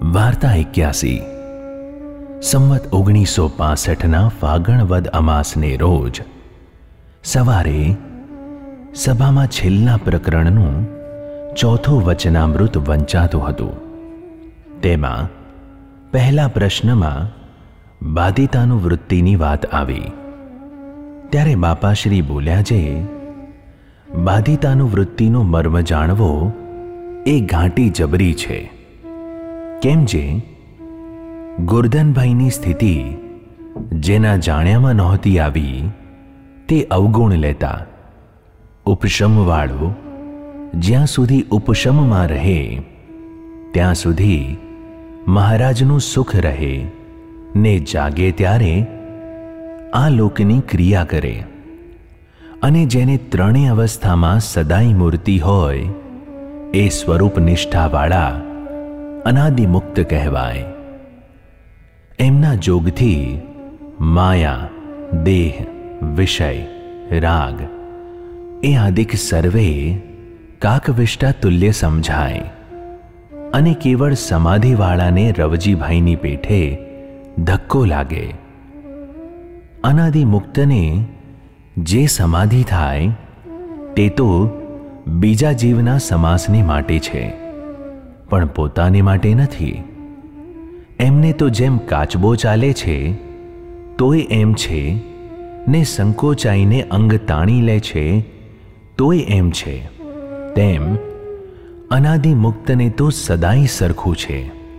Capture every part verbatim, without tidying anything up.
વાર્તા એક્યાસી. સંવત ઓગણીસો પાસઠના ફાગણ વદ અમાસને રોજ સવારે સભામાં છેલ્લા પ્રકરણનું ચોથું વચનામૃત વંચાતું હતું. તેમાં પહેલા પ્રશ્નમાં બાધિતાનું વૃત્તિની વાત આવી. ત્યારે બાપાશ્રી બોલ્યા છે, બાધિતાનું વૃત્તિનો મર્મ જાણવો એ ઘાટી જબરી છે. કેમ જે ગોરધનભાઈની સ્થિતિ જેના જાણ્યામાં નહોતી આવી તે અવગુણ લેતા ઉપશમવાળો જ્યાં સુધી ઉપશમમાં રહે ત્યાં સુધી મહારાજનું સુખ રહે ને જાગે ત્યારે આ લોકની ક્રિયા કરે. અને જેને ત્રણેય અવસ્થામાં સદાય મૂર્તિ હોય એ સ્વરૂપ નિષ્ઠાવાળા અનાદિમુક્ત કહેવાય. એમના જોગથી માયા, દેહ, વિષય, રાગ એ આદિક સર્વે કાકવિષ્ટા તુલ્ય સમજાય. અને કેવળ સમાધિવાળાને રવજીભાઈની પેઠે ધક્કો લાગે. અનાદિમુક્તને જે સમાધિ થાય તે તો બીજા જીવના સમાસને માટે છે, પણ પોતાને માટે નથી. એમને તો જેમ કાચબો ચાલે છે તોય એમ છે, ને સંકોચાઈને અંગ તાણી લે છે તોય એમ છે, તેમ અનાદિમુક્તને તો સદાય સરખું છે.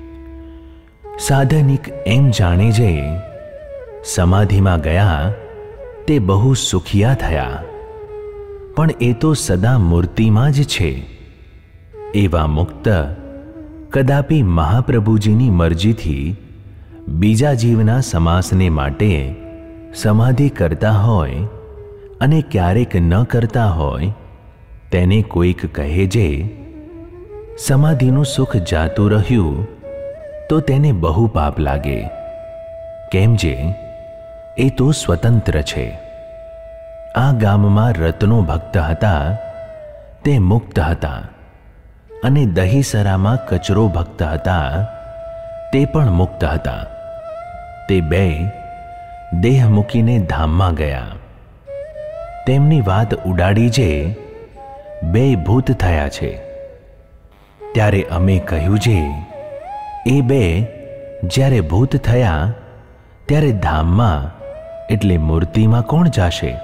સાધનિક એમ જાણે છે સમાધિમાં ગયા તે બહુ સુખિયા થયા, પણ એ તો સદા મૂર્તિમાં જ છે. એવા મુક્ત કદાપી મહાપ્રભુજીની મરજીથી બીજા જીવના સમાસને માટે સમાધિ કરતા હોય અને ક્યારેક ન કરતા હોય તેને કોઈક કહે જે સમાધિનું સુખ જાતું રહ્યું તો તેને બહુ પાપ લાગે. કેમ જે એ તો સ્વતંત્ર છે. આ ગામમાં રત્નો ભક્ત હતા તે મુક્ત હતા, અને દહીસરામાં કચરો ભક્ત હતા તે પણ મુક્ત હતા. તે બે દેહ મૂકીને ધામમાં ગયા. તેમની વાત ઉડાડી જે બે ભૂત થયા છે. ત્યારે અમે કહ્યું જે એ બે જ્યારે ભૂત થયા ત્યારે ધામમાં એટલે મૂર્તિમાં કોણ જાશે?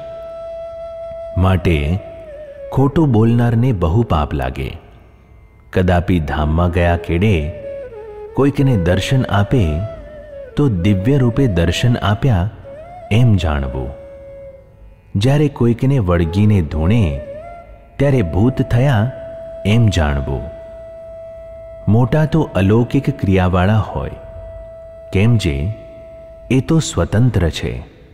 માટે ખોટું બોલનારને બહુ પાપ લાગે. કદાપી ધામમાં ગયા કેડે કોઈકને દર્શન આપે તો દિવ્ય રૂપે દર્શન આપ્યા એમ જાણવું. જ્યારે કોઈકને વળગીને ધૂણે ત્યારે ભૂત થયા એમ જાણવું. મોટા તો અલૌકિક ક્રિયાવાળા હોય, કેમ જે એ તો સ્વતંત્ર છે.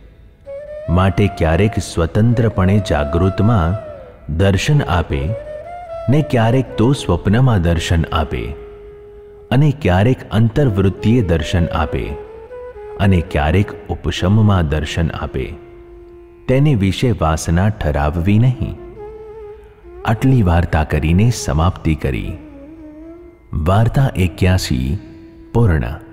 માટે ક્યારેક સ્વતંત્રપણે જાગૃતમાં દર્શન આપે ને ક્યારેક તો સ્વપ્નમાં દર્શન આપે, અને ક્યારેક અંતર્વૃત્તિએ દર્શન આપે, અને ક્યારેક ઉપશમમાં દર્શન આપે. તેને વિશે વાસના ઠરાવવી નહીં. આટલી વાર્તા કરીને સમાપ્તિ કરી. વાર્તા એક્યાસી પૂર્ણ.